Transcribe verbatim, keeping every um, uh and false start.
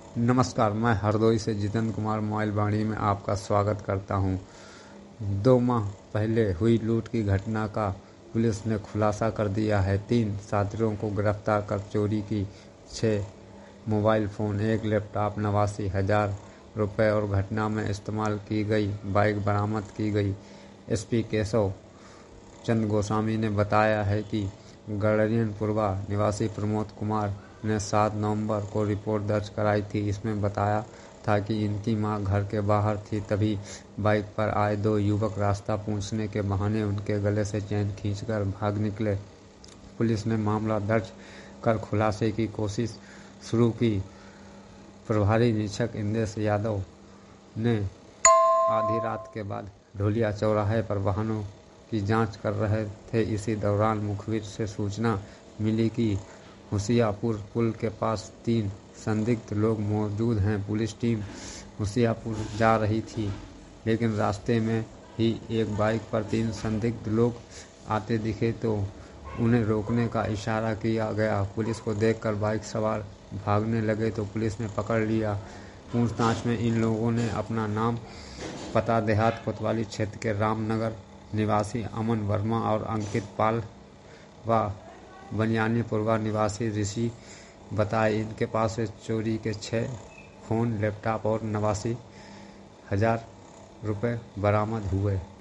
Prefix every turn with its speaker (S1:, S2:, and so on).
S1: नमस्कार, मैं हरदोई से जितेंद्र कुमार मोबाइल वाणी में आपका स्वागत करता हूं। दो माह पहले हुई लूट की घटना का पुलिस ने खुलासा कर दिया है। तीन साथियों को गिरफ्तार कर चोरी की छः मोबाइल फ़ोन, एक लैपटॉप, नवासी हजार रुपये और घटना में इस्तेमाल की गई बाइक बरामद की गई। एसपी केशव चंद्र गोस्वामी ने बताया है कि गड़रियनपुरवा निवासी प्रमोद कुमार ने सात नवंबर को रिपोर्ट दर्ज कराई थी। इसमें बताया था कि इनकी मां घर के बाहर थी, तभी बाइक पर आए दो युवक रास्ता पूछने के बहाने उनके गले से चेन खींचकर भाग निकले। पुलिस ने मामला दर्ज कर खुलासे की कोशिश शुरू की। प्रभारी निरीक्षक इंदेश यादव ने आधी रात के बाद ढोलिया चौराहे पर वाहनों की जांच कर रहे थे। इसी दौरान मुखबिर से सूचना मिली कि होशियारपुर पुल के पास तीन संदिग्ध लोग मौजूद हैं। पुलिस टीम होशियारपुर जा रही थी, लेकिन रास्ते में ही एक बाइक पर तीन संदिग्ध लोग आते दिखे तो उन्हें रोकने का इशारा किया गया। पुलिस को देखकर बाइक सवार भागने लगे तो पुलिस ने पकड़ लिया। पूछताछ में इन लोगों ने अपना नाम, पता देहात कोतवाली क्षेत्र के रामनगर निवासी अमन वर्मा और अंकित पाल व बनियानीपुरवा निवासी ऋषि बताए। इनके पास से चोरी के छः फ़ोन, लैपटॉप और नवासी हजार रुपये बरामद हुए।